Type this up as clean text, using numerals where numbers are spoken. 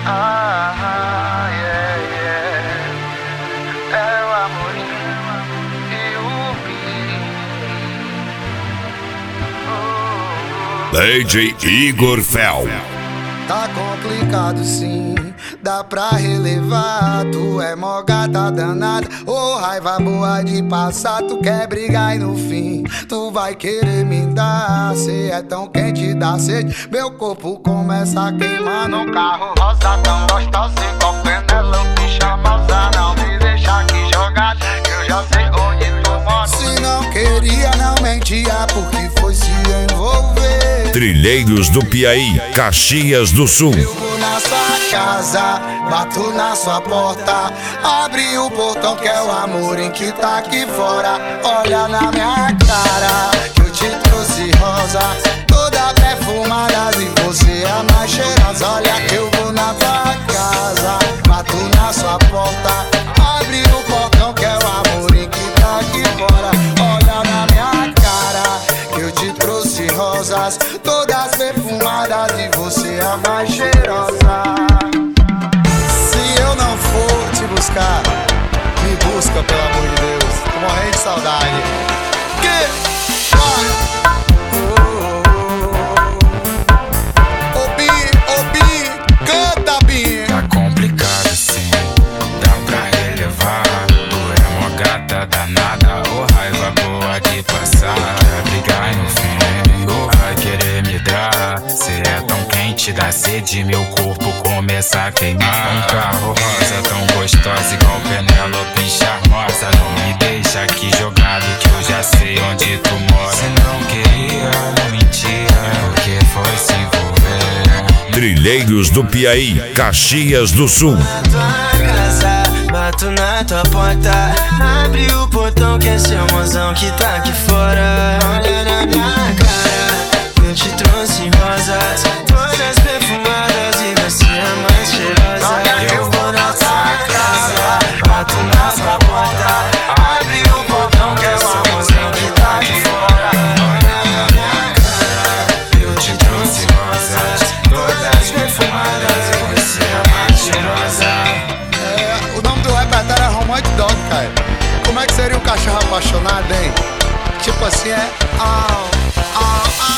yeah, yeah. É o Amorim e o Bi. DJ Igor Fel. Tá complicado sim, dá pra relevar. Tu é mó gata danada, raiva boa de passar. Tu quer brigar e no fim tu vai querer me dar. Cê é tão quente, dá sede, meu corpo começa a queimar. No carro rosa tão gostosa, igual Penélope charmosa. Não me deixa aqui jogado, eu já sei onde tu mora. Se não queria, não mentia, porque foi se envolver. Trilheiros do Piauí, Caxias do Sul. Eu vou na sua casa, bato na sua porta, abre o portão que é o Amorim que tá aqui fora. Olha na minha cara, que eu te trouxe rosa, toda perfumada e você é a mais cheirosa. Olha que eu vou na tua casa, bato na sua porta, abre o portão que é o Amorim que tá aqui fora. Olha na minha cara, que eu te trouxe rosas, todas perfumadas e você é a mais cheirosa. Se eu não for te buscar, me busca pelo amor de Deus, tô morrendo de saudade. Ô Bi, canta Bi. Tá complicado sim, dá pra relevar. Tu é mó gata danada, raiva boa de passar. Quer brigar e no fim vai querer me dar. Cê é tão quente, dá sede, meu corpo começa a queimar. Um carro rosa tão gostosa, igual Penélope charmosa. Não me deixa aqui jogado, que eu já sei onde tu mora. Se não queria, não mentia, porque foi se envolver. Trilheiros do Piauí, Caxias do Sul. Na tua casa, bato na tua porta, abre o portão que é seu mozão que tá aqui fora. Olha na minha cara, eu te trouxe rosas, todas perfumadas e você é a mais cheirosa. Eu vou na tua casa, bato na tua porta, abre o portão que é seu mozão que tá aqui fora. Olha na minha cara, eu te trouxe rosas, todas perfumadas e você é a mais cheirosa. O nome do repertório é Romantic Dog, cara. Como é que seria um cachorro apaixonado, hein? Tipo assim, é